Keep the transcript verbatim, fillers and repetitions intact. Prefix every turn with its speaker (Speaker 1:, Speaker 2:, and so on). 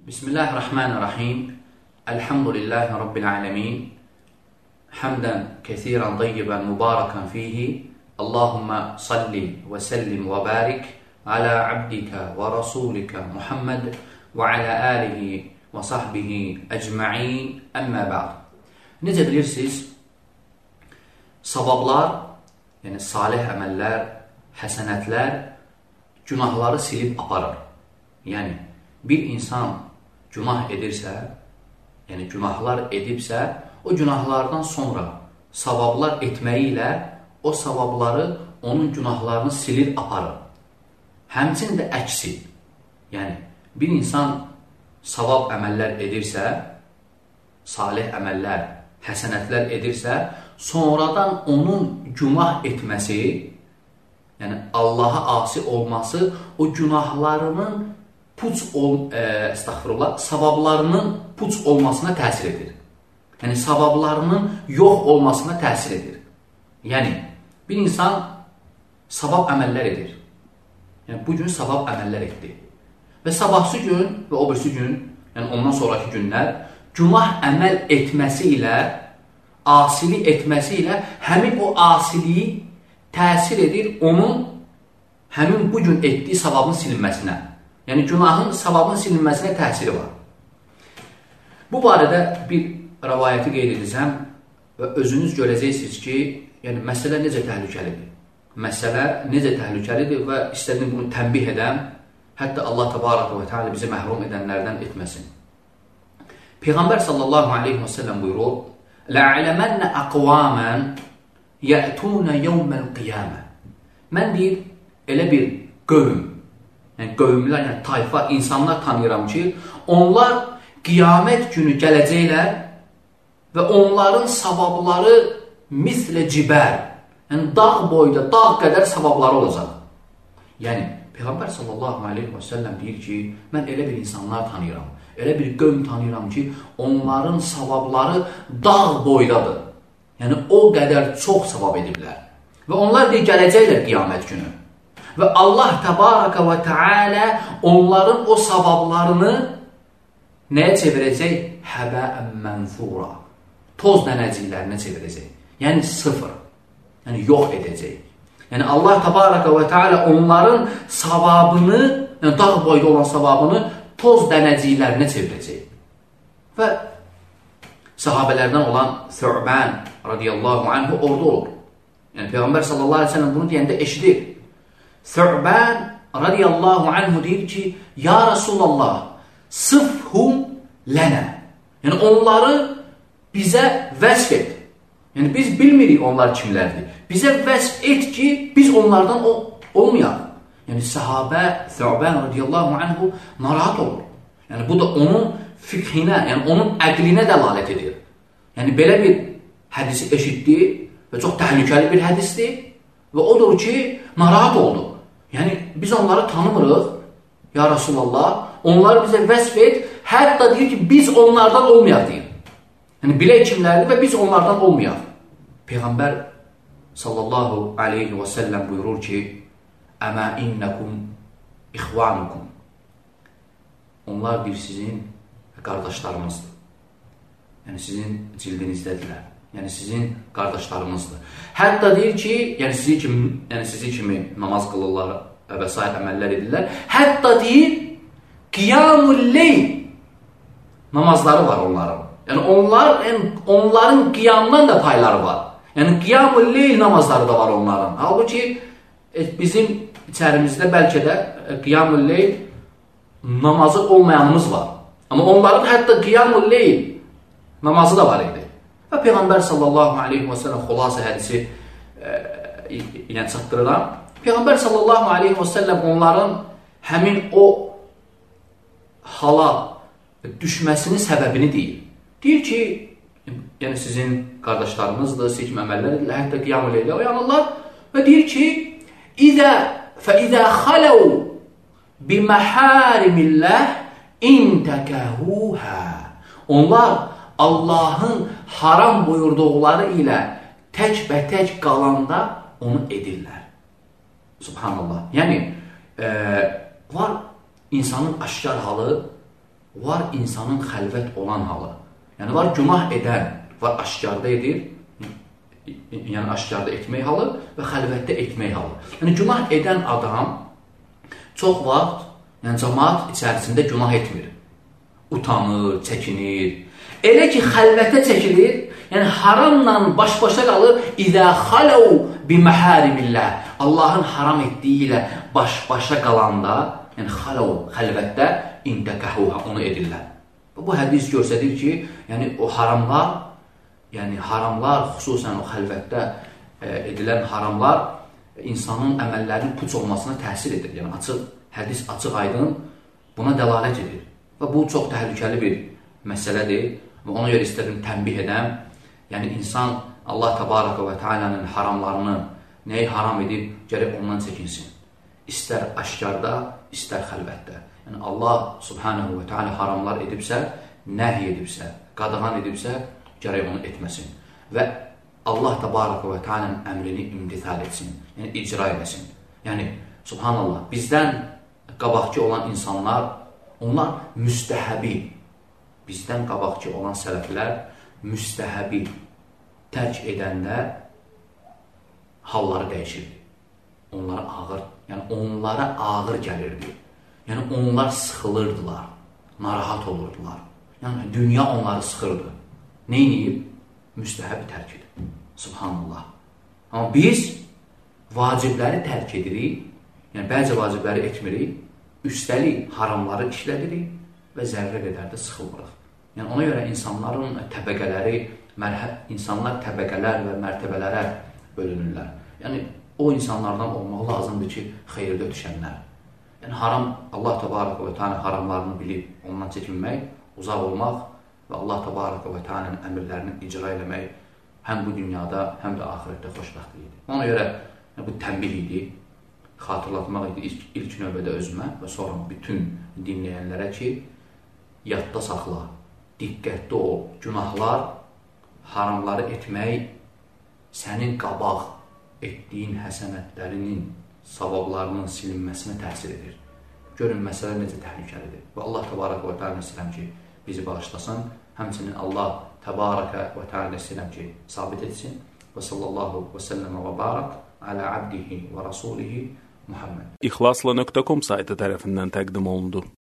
Speaker 1: Bismillahirrahmanirrahim. Elhamdülillahi Rabbil alemin. Hamdan kesiran tayyiban mubarakan fihi. Allahumma salli ve sellim ve barik ala abdika ve rasulika Muhammed ve ala alihi ve sahbihi ecma'in. Əmmə ba'd. Necə bilirsiniz, savablar, yəni salih əməllər, həsənətlər günahları silib aparır. Yəni, bir insan günah edirsə, yəni günahlar edibsə, o günahlardan sonra savablar etməyi ilə o savabları, onun günahlarını silib aparır. Həmçinin də əksi. Yəni, bir insan savab əməllər edirsə, salih əməllər, həsənətlər edirsə, sonradan onun günah etməsi, yəni Allaha asi olması, o günahlarının puç ol, e, estağfurullah, savablarının puç olmasına təsir edir. Yəni, savablarının yox olmasına təsir edir. Yəni, bir insan savab əməllər edir. Yəni, bugün savab əməllər etdi. Və sabahsı gün və o birisi gün, yəni ondan sonraki günlər, günah əməl etməsi ilə, asilik etməsi ilə həmin o asiliyi təsir edir onun həmin bugün etdiyi savabın silinməsinə. Yəni, günahın savabın silinməsinə təsiri var. Bu barədə bir rəvayəti qeyd edəcəm və özünüz görəcəksiniz ki, yəni məsələ necə təhlükəlidir. Məsələ necə təhlükəlidir və istədim bunu tənbih edəm, hətta Allah təbaraka və teala bizi məhrum edənlərdən etməsin. Peyğəmbər sallallahu aleyhi və səlləm buyurur, لَعْلَمَنَّ أَقْوَامًا يَأْتُونَ يَوْمَ الْقِيَامَةِ Mən deyir, elə bir qövm, yəni qövmlər, yəni tayfa, insanlar tanıyıram ki, onlar qiyamət günü gələcəklər və onların savabları mislə cibər, yəni dağ boyda, dağ qədər savabları olacaq. Yəni, Peyğəmbər sallallahu aleyhi və səlləm deyir ki, mən elə bir insanlar tanıyıram, elə bir qövm tanıyıram ki, onların savabları dağ boydadır. Yəni, o qədər çox savab ediblər. Və onlar deyir, gələcəklər qiyamət günü. Və Allah təbaraka və teala onların o savablarını nəyə çevirəcək? Həbəən mənfura. Toz dənəciklərinə çevirəcək. Yəni sıfır. Yəni yox edəcək. Yəni Allah təbaraka və teala onların savabını, yəni dağ boyda olan savabını toz dənəciklərinə çevirəcək. Və sahabələrdən olan Thü'bən radiyallahu anhu orada olur. Yəni Peyğəmbər sallallahu aleyhi ve sellem bunu deyəndə eşidir. Thü'bən radiyallahu anhu deyir ki, ya Rasulallah, sıfhum lənə. Yəni onları bizə vəsf et. Yəni biz bilmirik onlar kimlərdir. Bizə vəsf et ki, biz onlardan olmayaq. Yəni sahabə Thü'bən radiyallahu anhu narahat olur. Yəni bu da onun fikrinə, yəni onun əqlinə dəlalət edir. Yəni belə bir hədisi eşitdi və çox təhlükəli bir hədisdir və odur ki, narahat oldu. Yəni biz onları tanımırıq, ya Rasulallah, onları bizə vəsf et, hətta deyir ki, biz onlardan olmayaq deyir. Yəni bilək kimlərdir və biz onlardan olmayaq. Peyğəmbər sallallahu aleyhi və səlləm buyurur ki, əmə innəkum ixvanukum. Onlar bir sizin qardaşlarımızdır. Yəni sizin cildinizdədirlər. Yəni sizin qardaşlarımızdır. Hətta deyir ki, yəni sizi kimi, yəni sizi kimi namaz qılırlar və s. əməllər edirlər. Hətta deyir, qiyamul leyl namazları var onların. Yəni onlar, yəni, onların qiyamdan da payları var. Yəni qiyamul leyl namazları da var onların. Halbuki bizim içərimizdə bəlkə də qiyamul leyl namazı olmayanımız var. Amma onların hətta qiyamul leyl namazı da var idi. Və Peyğəmbər sallallahu aleyhi və səlləm xulasa hədisi e, yəni çatdırıram. Peyğəmbər sallallahu aleyhi və səlləm onların həmin o hala düşməsinin səbəbini deyir. Deyir ki, yəni sizin qardaşlarınızdır, siz kimi əməllər edirlər, hətta qiyam-ı leylə oyanırlar və deyir ki, İzə fəizə xaləv biməhərimilləh intəkəhuhə. Onlar Allahın haram buyurduqları ilə tək-bətək qalanda onu edirlər. Subhanallah. Yəni, e, var insanın aşkar halı var insanın xəlvət olan halı. Yəni, var günah edən, var aşkarda edir, yəni aşkarda etmək halı və xəlvətdə etmək halı. Yəni, günah edən adam çox vaxt, yəni cəmaat içərisində günah etmir. Utanır, çəkinir. Elə ki, xəlvətə çəkilir, yəni haramla baş-başa qalır. İzə xaləv biməhərimillah. Allahın haram etdiyi ilə baş-başa qalanda, yəni xaləv, xəlvətdə indəkəhuha, onu edirlər. Bu hədis göstərir ki, yəni o haramlar, yəni haramlar, xüsusən o xəlvətdə e, edilən haramlar insanın əməllərinin puç olmasına təsir edir. Yəni açıq, hədis açıq aydın buna dəlalət edir. Və bu çox təhlükəli bir məsələdir. Və ona görə istədim tənbih edəm. Yəni insan Allah Təbaraka və Teala'nın haramlarını nəyi haram edib, gərək ondan çəkinsin. İstər aşkarda, istər xəlvətdə. Yəni Allah Subhanahu və Teala haramlar edibsə, nəhy edibsə, qadağan edibsə, gərək onu etməsin. Və Allah Təbaraka və Teala'nın əmrini imtithal etsin, yəni icra etsin. Yəni Subhanallah, bizdən qabaqki olan insanlar, onlar müstəhəbi, bizdən qabaqki olan sələflər müstəhəbi tərk edəndə halları dəyişirdi. Onlara ağır, yəni onlara ağır gəlirdi. Yəni onlar sıxılırdılar, narahat olurdular. Yəni dünya onları sıxırdı. Neyniyib? Müstəhəbi tərk edib. Subhanallah. Amma biz vacibləri tərk edirik, yəni bəzi vacibləri etmirik, üstəlik haramları işlədirik və zərrə qədər də sıxılmırıq. Yəni ona görə insanların təbəqələri, insanlar təbəqələr və mərtəbələrə bölünürlər. Yəni o insanlardan olmaq lazımdır ki, xeyirdə düşənlər. Yəni haram, Allah Təbaraka və Teala haramlarını bilib, ondan çəkinmək, uzaq olmaq və Allah Təbaraka və Teala'nın əmrlərini icra eləmək həm bu dünyada, həm də axirətdə xoşbəxtliyidir. Ona görə yəni, bu tənbih idi, xatırlatmaq idi ilk, ilk növbədə özümə və sonra bütün dinləyənlərə ki, yadda saxla, diqqətli ol, günahlar, haramları etmək sənin qabaq etdiyin həsənətlərinin, savablarının silinməsinə təsir edir. Görün, məsələ necə təhlükəlidir. Və Allah Təbaraka və Teala istəyirəm ki, bizi bağışlasın. Həmçinin Allah Təbaraka və Teala istəyirəm ki, sabit etsin. Və sallallahu və səlləmə və barak alə abdihi və rasulihi Muhammed.
Speaker 2: İxlasla nöqtə com saytı tərəfindən təqdim olundu.